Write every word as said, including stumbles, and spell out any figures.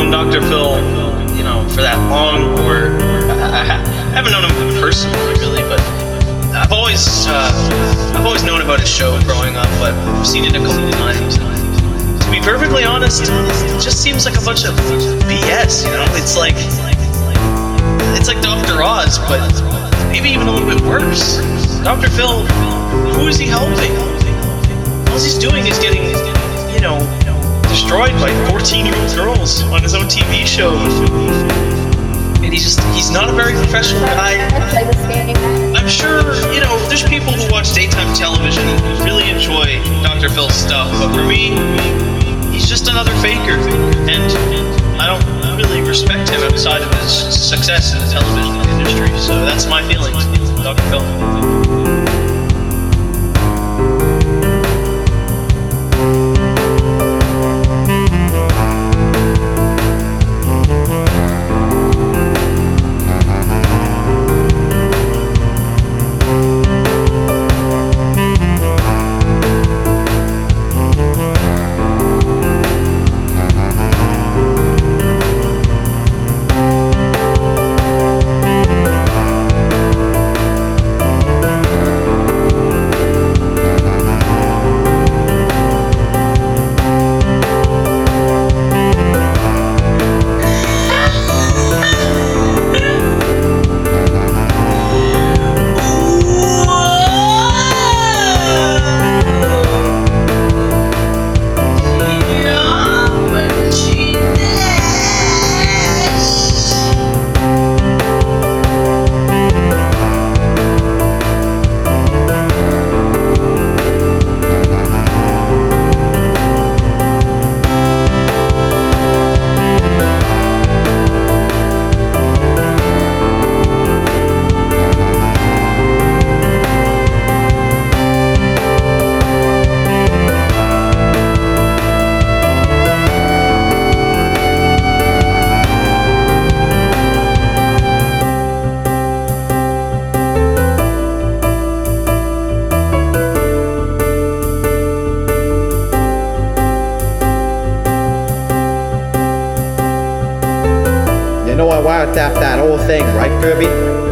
known Doctor Phil, you know, for that long, or I, I, I haven't known him personally, really, but I've always, uh, I've always known about his show growing up, but I've seen it a couple of times. To be perfectly honest, it just seems like a bunch of B S, you know? It's like, it's like Doctor Oz, but maybe even a little bit worse. Doctor Phil, who is he helping? All he's doing is getting, you know, destroyed by fourteen-year-old girls on his own T V show. And he's just, he's not a very professional guy. I'm sure, you know, there's people who watch daytime television who really enjoy Doctor Phil's stuff, but for me, he's just another faker. And I don't really respect him outside of his success in the television industry. So that's my feelings on Doctor Phil. You know I wiretapped that whole thing, right, Kirby?